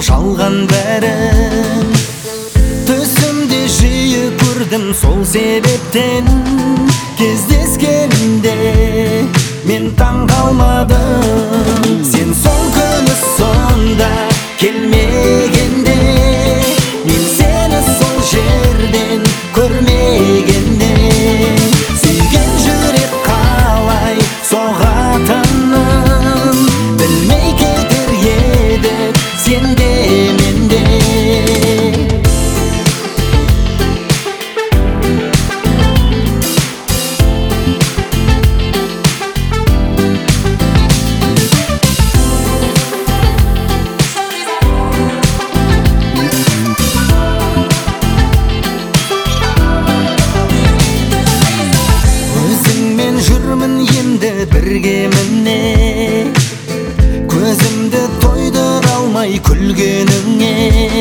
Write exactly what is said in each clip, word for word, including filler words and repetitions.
жалған бәрі. Түсімде жиі көрдім сол себептен, кездескенде мен таң қалмадым. Сен сол күні сонда келмегенде, мен сені сол жерден көрмегенде, сүйген жүрек қалай соғатынын білмей кетер едік сенде менде. Бірге міне көзімді тойдыра алмай күлгеніңе,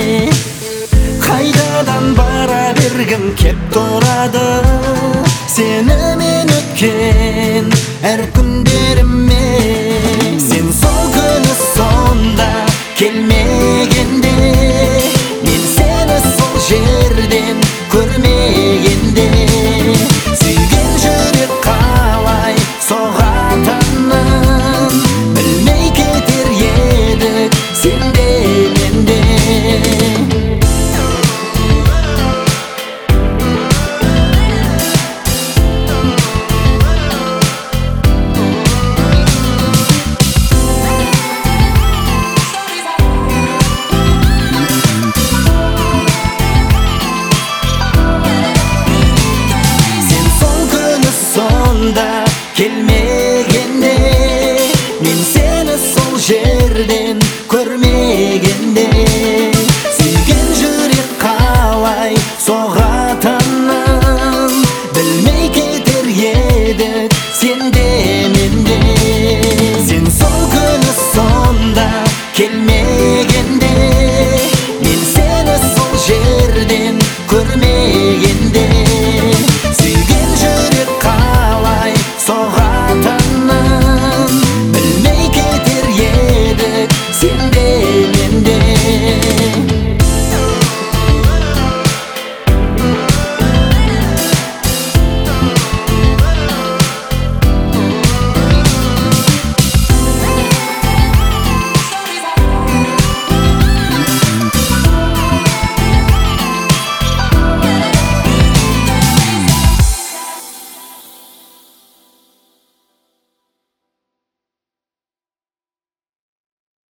қайдадан бара бергім кеп тұрады сенімен өткен әр күндеріме. Сен сол күні сонда келмегенде, мен сені сол жерден көрмегенде, сүйген жүрек қалай соғатынын білмей кетер едік сенде менде. Сен сол күні сонда келмегенде, мен сені сол жерден көрмеген